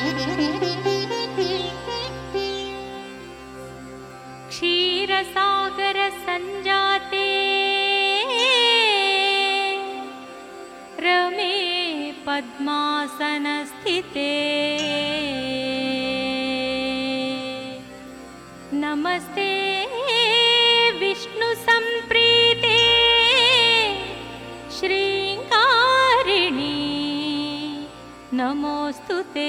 क्षीरसागर संजाते रमे पद्मासनस्थिते नमस्ते विष्णु संप्रीते श्रृंगारिणी नमोस्तुते।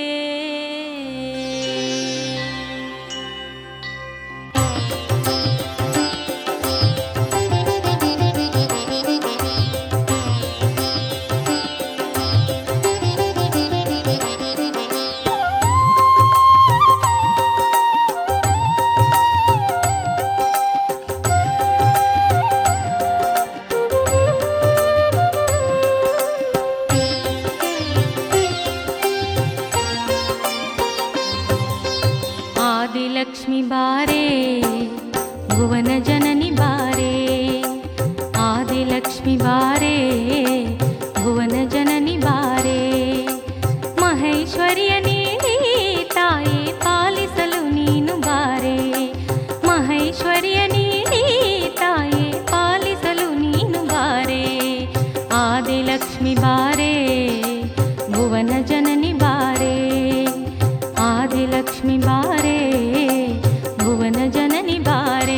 आदिलक्ष्मी बारे भुवन जननी बारे, आदिलक्ष्मी बारे भुवन जननी बारे, महेश्वरिय नीಡಿ ತಾಯಿ ಪಾಲಿಸಲು ನೀನು ಬಾರೆ, ಮಹೇಶ್ವರಿಯ ನೀಡಿ ತಾಯಿ ಪಾಲಿಸಲು ನೀನು ಬಾರೆ, ಆದಿಲಕ್ಷ್ಮಿ ಬಾರೆ ಭುವನ ಜನನಿ ಬಾರೆ, आदिलक्ष्मी बारे भुवन जननी बारे।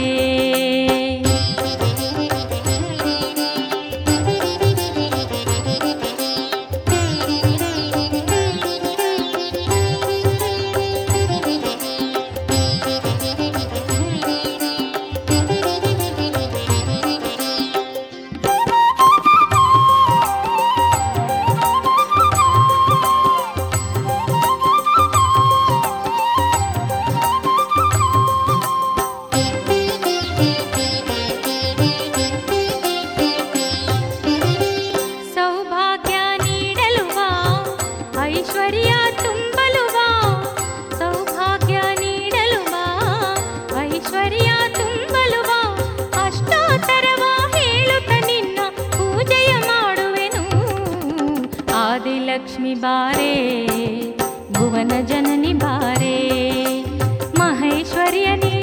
ಐಶ್ವರ್ಯ ತುಂಬಲು ಬಾ, ಸೌಭಾಗ್ಯ ನೀಡಲು ಬಾ, ಐಶ್ವರ್ಯ ತುಂಬಲು ಬಾ, ಅಷ್ಟಾತರವ ಹೇಳುತ್ತ ನಿನ್ನ ಪೂಜೆಯ ಮಾಡುವೆನು, ಆದಿಲಕ್ಷ್ಮಿ ಬಾರೆ ಭುವನ ಜನನಿ ಬಾರೆ, ಮಹೇಶ್ವರ್ಯ